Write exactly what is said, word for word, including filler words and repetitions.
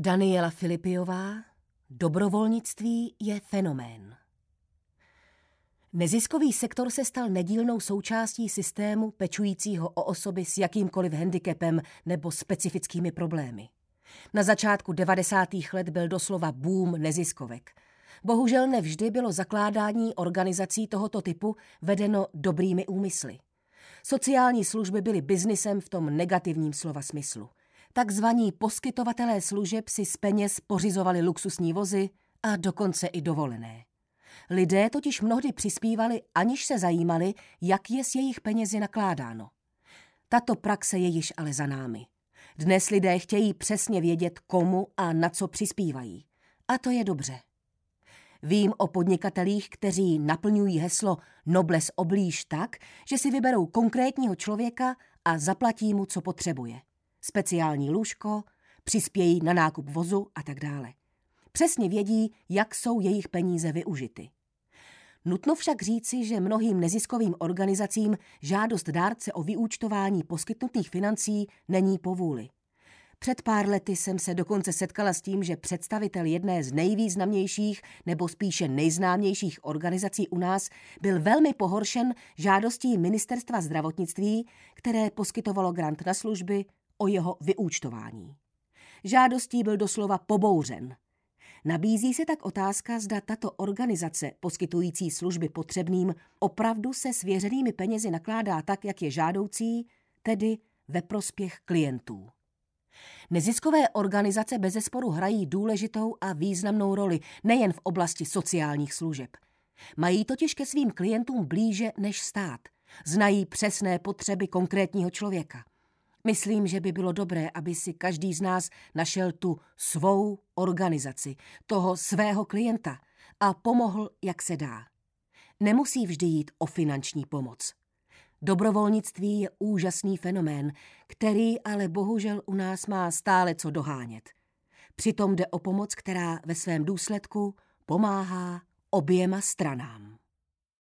Daniela Filipiová, Dobrovolnictví je fenomén. Neziskový sektor se stal nedílnou součástí systému pečujícího o osoby s jakýmkoliv handicapem nebo specifickými problémy. Na začátku devadesátých let byl doslova boom neziskovek. Bohužel nevždy bylo zakládání organizací tohoto typu vedeno dobrými úmysly. Sociální služby byly biznisem v tom negativním slova smyslu. Takzvaní poskytovatelé služeb si z peněz pořizovali luxusní vozy a dokonce i dovolené. Lidé totiž mnohdy přispívali, aniž se zajímali, jak je s jejich penězi nakládáno. Tato praxe je již ale za námi. Dnes lidé chtějí přesně vědět, komu a na co přispívají. A to je dobře. Vím o podnikatelích, kteří naplňují heslo Noblesse oblige tak, že si vyberou konkrétního člověka a zaplatí mu, co potřebuje. Speciální lůžko, přispějí na nákup vozu a tak dále. Přesně vědí, jak jsou jejich peníze využity. Nutno však říci, že mnohým neziskovým organizacím žádost dárce o vyúčtování poskytnutých financí není povůli. Před pár lety jsem se dokonce setkala s tím, že představitel jedné z nejvýznamnějších nebo spíše nejznámějších organizací u nás byl velmi pohoršen žádostí Ministerstva zdravotnictví, které poskytovalo grant na služby, o jeho vyúčtování. Žádostí byl doslova pobouřen. Nabízí se tak otázka, zda tato organizace poskytující služby potřebným opravdu se svěřenými penězi nakládá tak, jak je žádoucí, tedy ve prospěch klientů. Neziskové organizace bezesporu hrají důležitou a významnou roli nejen v oblasti sociálních služeb. Mají totiž ke svým klientům blíže než stát. Znají přesné potřeby konkrétního člověka. Myslím, že by bylo dobré, aby si každý z nás našel tu svou organizaci, toho svého klienta a pomohl, jak se dá. Nemusí vždy jít o finanční pomoc. Dobrovolnictví je úžasný fenomén, který ale bohužel u nás má stále co dohánět. Přitom jde o pomoc, která ve svém důsledku pomáhá oběma stranám.